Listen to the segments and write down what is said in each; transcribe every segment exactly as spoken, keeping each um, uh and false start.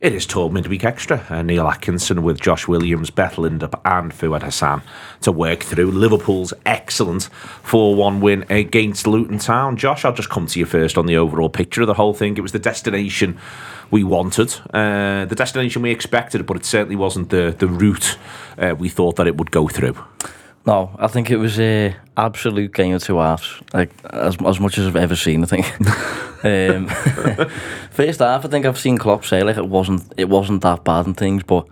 It is told midweek extra. Uh, Neil Atkinson with Josh Williams, Beth Lindup and Fuad Hassan to work through Liverpool's excellent four one win against Luton Town. Josh, I'll just come to you first on the overall picture of the whole thing. It was the destination we wanted, uh, the destination we expected, but it certainly wasn't the, the route uh, we thought that it would go through. No, I think it was a absolute game of two halves, like as as much as I've ever seen. I think. um, first half, I think I've seen Klopp say like it wasn't it wasn't that bad and things, but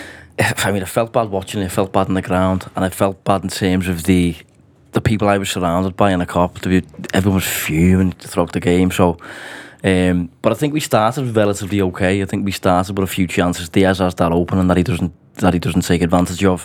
I mean, I felt bad watching it. I felt bad on the ground, and I felt bad in terms of the the people I was surrounded by in the Kop. Everyone was fuming throughout the game. So, um, but I think we started relatively okay. I think we started with a few chances. Diaz has that opening that he doesn't that he doesn't take advantage of.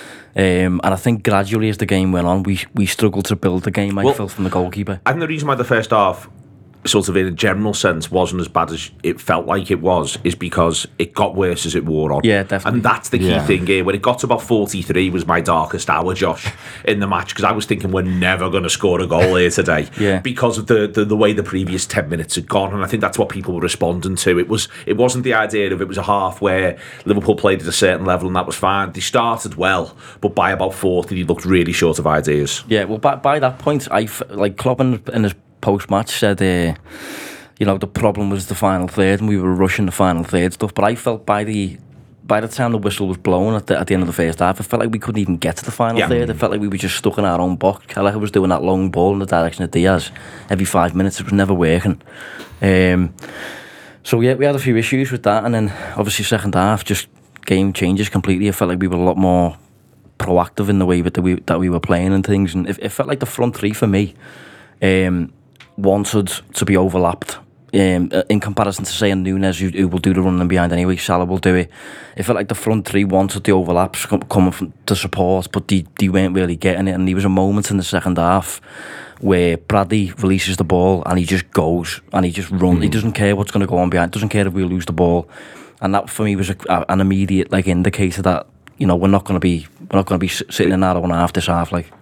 Um, and I think gradually as the game went on, we we struggled to build the game, I well, felt, from the goalkeeper. I think the reason why the first half, sort of in a general sense, wasn't as bad as it felt like it was is because it got worse as it wore on. Yeah, definitely. And that's the key yeah. thing here. When it got to about forty-three was my darkest hour, Josh, in the match, because I was thinking we're never going to score a goal here today yeah. because of the, the the way the previous ten minutes had gone. And I think that's what people were responding to. It, was, it wasn't the idea of it was a half where Liverpool played at a certain level and that was fine. They started well, but by about forty, they looked really short of ideas. Yeah, well, by, by that point, I, like Klopp in, in his post-match said... Uh, You know, the problem was the final third, and we were rushing the final third stuff. But I felt by the by the time the whistle was blown at the, at the end of the first half, I felt like we couldn't even get to the final yeah. third. I felt like we were just stuck in our own box. Gallagher was doing that long ball in the direction of Diaz every five minutes. It was never working. Um, so yeah, we had a few issues with that, and then obviously second half, just game changes completely. I felt like we were a lot more proactive in the way that we that we were playing and things, and it, it felt like the front three for me um, wanted to be overlapped. Um, in comparison to saying Nunes, who, who will do the running behind anyway, Salah will do it. It felt like the front three wanted the overlaps com- coming from to support, but they, they weren't really getting it. And there was a moment in the second half where Bradley releases the ball and he just goes and he just runs. Mm. He doesn't care what's going to go on behind. Doesn't care if we lose the ball. And that for me was a, a, an immediate like indicator that, you know, we're not going to be we're not going to be sitting in our own half this half like.